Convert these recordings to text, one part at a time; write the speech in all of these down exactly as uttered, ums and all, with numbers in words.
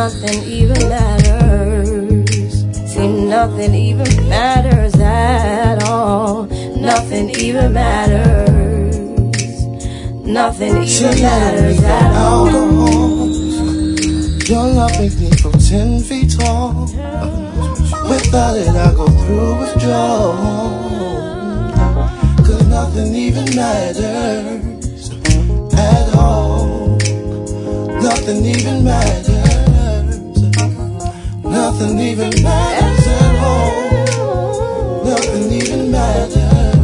nothing even matters. See, nothing even matters at all. Nothing even matters. Nothing even matters at all. Your love makes me go ten feet tall. Without it, I go through withdrawal. Cause nothing even matters at all. Nothing even matters. Nothing even matters at all. Nothing even matters.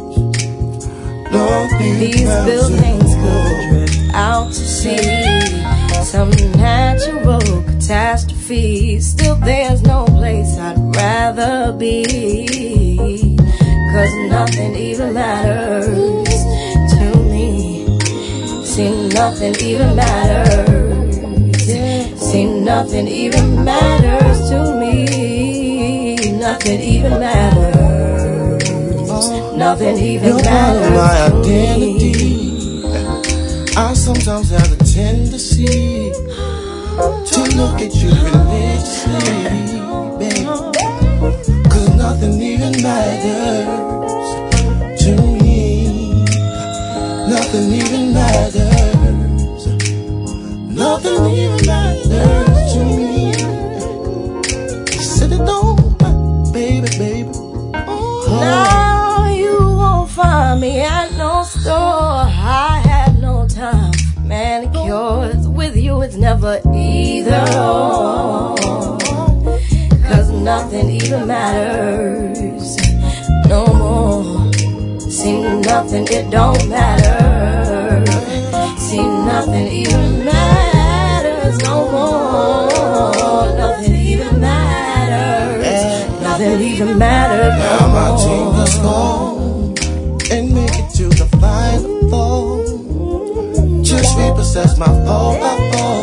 Nothing These matters buildings could drift out to sea. Some natural catastrophe. Still there's no place I'd rather be. Cause nothing even matters to me. See, nothing even matters. See, nothing even matters to me. Nothing even matters. Nothing even matters my to identity. me. I sometimes have a tendency to look at you religiously, baby. Cause nothing even matters to me. Nothing even matters. Nothing even matters to me. You said it don't, baby, baby. Oh. Now you won't find me at no store. I had no time for manicures. With you it's never either or. Cause nothing even matters no more. See, nothing, it don't matter. See, nothing even matters no more. Nothing even matters. Nothing even matters no Now my more. team is gone and make it to the final four. Just repossess my four by four.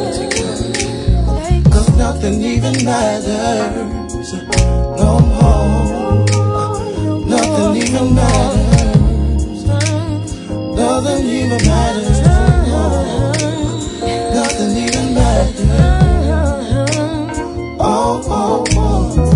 Cause nothing even matters no more. Nothing even matters. Nothing even matters. Nothing even matters. Oh, oh, oh.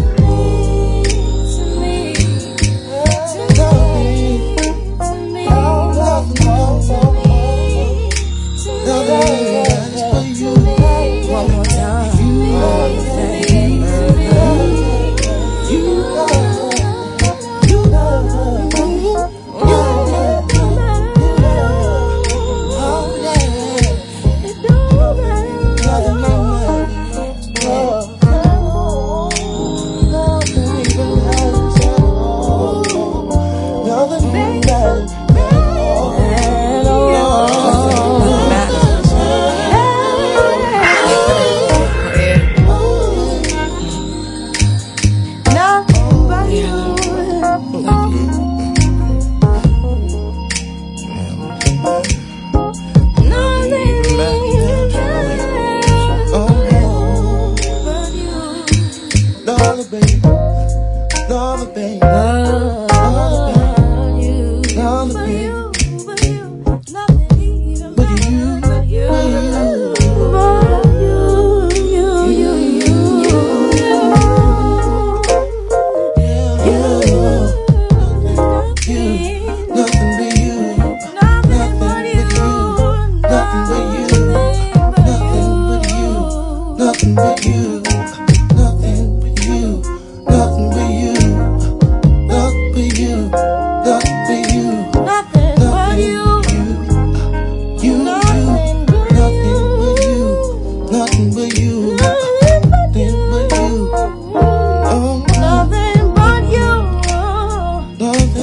Nothing